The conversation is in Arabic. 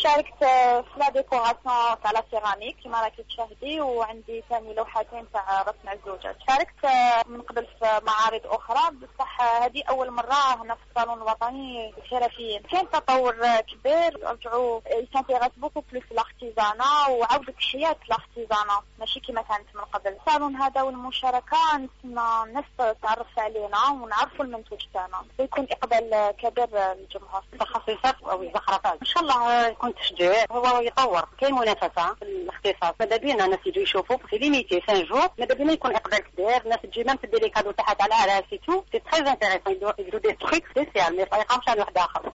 شاركت في لا ديكوراسيون تاع لا سيراميك كما راكي تشاهدي، وعندي ثاني لوحتين تاع رسم الزوجات. شاركت من قبل في معارض اخرى، بصح هذه اول مره هنا في الصالون الوطني الحرفيين. كاين تطور كبير، رجعوا يسانتيغاس بوكو بلوس لارتيزانا وعودة حياه لارتيزانا ماشي كما كانت من قبل. الصالون هذا والمشاركه نتمنى الناس تعرف علينا ونعرفوا المنتوج تاعنا ويكون اقبال كبير للجمهور. تخصصات او زخرفات ان شاء الله يكون تشجيع هو يطور. كاين منافسه في الاختصاص، ماذا بينا الناس يجوا يشوفوا في ليميتي 5 جور، ماذا بينا يكون اقبال كبير، الناس تجي مام تدير لي كادو تاعها على راسي تو سي تري انتريسون، يديروا دي تريك سبيسيال ما يقامش على واحد اخر.